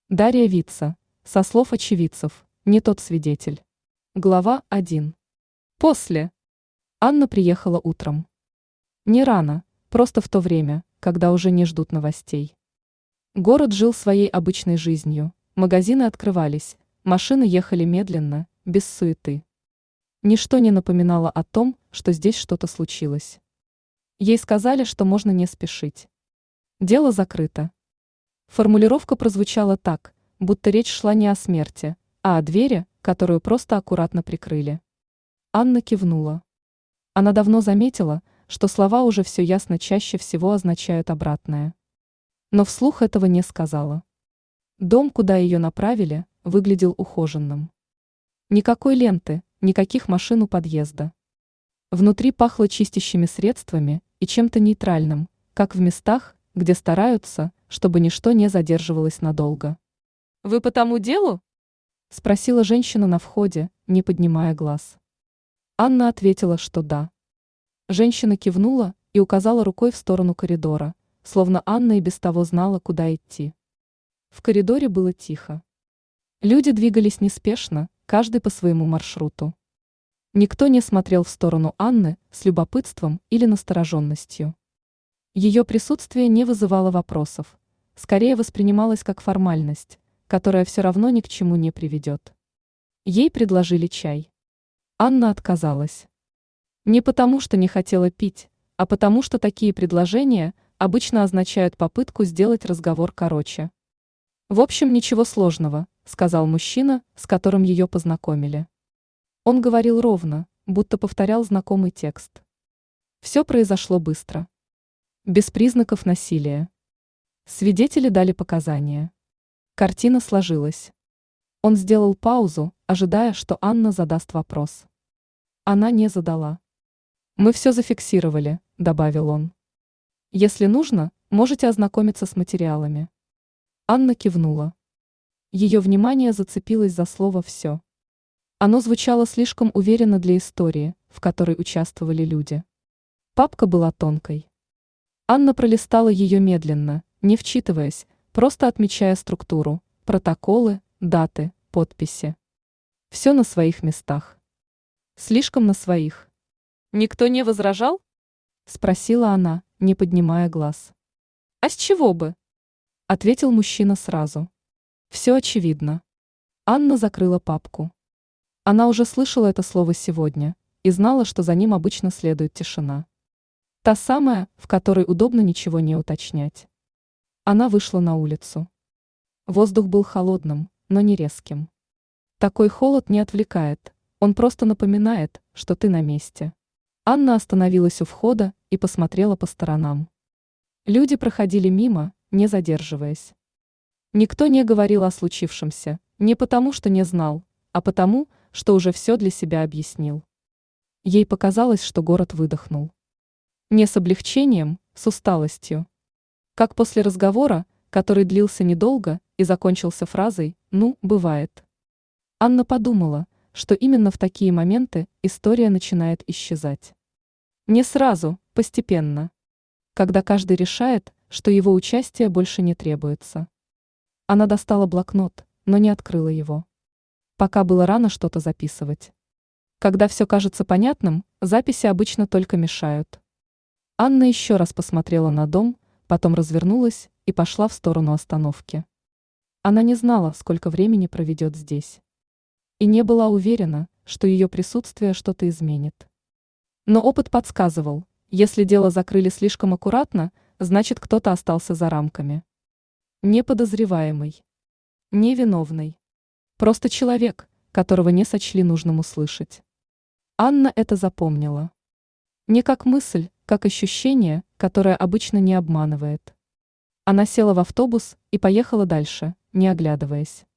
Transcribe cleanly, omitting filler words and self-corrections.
Дарья Вица. Со слов очевидцев, не тот свидетель. Глава 1. После. Анна приехала утром. Не рано, просто в то время, когда уже не ждут новостей. Город жил своей обычной жизнью, магазины открывались, машины ехали медленно, без суеты. Ничто не напоминало о том, что здесь что-то случилось. Ей сказали, что можно не спешить. Дело закрыто. Формулировка прозвучала так, будто речь шла не о смерти, а о двери, которую просто аккуратно прикрыли. Анна кивнула. Она давно заметила, что слова уже все ясно чаще всего означают обратное. Но вслух этого не сказала. Дом, куда ее направили, выглядел ухоженным. Никакой ленты, никаких машин у подъезда. Внутри пахло чистящими средствами и чем-то нейтральным, как в местах, где стараются, чтобы ничто не задерживалось надолго. «Вы по тому делу?» – спросила женщина на входе, не поднимая глаз. Анна ответила, что да. Женщина кивнула и указала рукой в сторону коридора, словно Анна и без того знала, куда идти. В коридоре было тихо. Люди двигались неспешно, каждый по своему маршруту. Никто не смотрел в сторону Анны с любопытством или настороженностью. Ее присутствие не вызывало вопросов, скорее воспринималось как формальность, которая все равно ни к чему не приведет. Ей предложили чай. Анна отказалась. Не потому, что не хотела пить, а потому, что такие предложения обычно означают попытку сделать разговор короче. «В общем, ничего сложного», – сказал мужчина, с которым ее познакомили. Он говорил ровно, будто повторял знакомый текст. Все произошло быстро. Без признаков насилия. Свидетели дали показания. Картина сложилась. Он сделал паузу, ожидая, что Анна задаст вопрос. Она не задала. «Мы все зафиксировали», – добавил он. «Если нужно, можете ознакомиться с материалами». Анна кивнула. Ее внимание зацепилось за слово «все». Оно звучало слишком уверенно для истории, в которой участвовали люди. Папка была тонкой. Анна пролистала ее медленно, не вчитываясь, просто отмечая структуру, протоколы, даты, подписи. Все на своих местах. Слишком на своих. «Никто не возражал?» – спросила она, не поднимая глаз. «А с чего бы?» – ответил мужчина сразу. «Все очевидно». Анна закрыла папку. Она уже слышала это слово сегодня и знала, что за ним обычно следует тишина. Та самая, в которой удобно ничего не уточнять. Она вышла на улицу. Воздух был холодным, но не резким. Такой холод не отвлекает, он просто напоминает, что ты на месте. Анна остановилась у входа и посмотрела по сторонам. Люди проходили мимо, не задерживаясь. Никто не говорил о случившемся, не потому что не знал, а потому, что уже все для себя объяснил. Ей показалось, что город выдохнул. Не с облегчением, с усталостью. Как после разговора, который длился недолго и закончился фразой «ну, бывает». Анна подумала, что именно в такие моменты история начинает исчезать. Не сразу, постепенно. Когда каждый решает, что его участие больше не требуется. Она достала блокнот, но не открыла его. Пока было рано что-то записывать. Когда все кажется понятным, записи обычно только мешают. Анна еще раз посмотрела на дом, потом развернулась и пошла в сторону остановки. Она не знала, сколько времени проведет здесь. И не была уверена, что ее присутствие что-то изменит. Но опыт подсказывал, если дело закрыли слишком аккуратно, значит кто-то остался за рамками. Не подозреваемый. Не виновный. Просто человек, которого не сочли нужным услышать. Анна это запомнила. Не как мысль, как ощущение, которое обычно не обманывает. Она села в автобус и поехала дальше, не оглядываясь.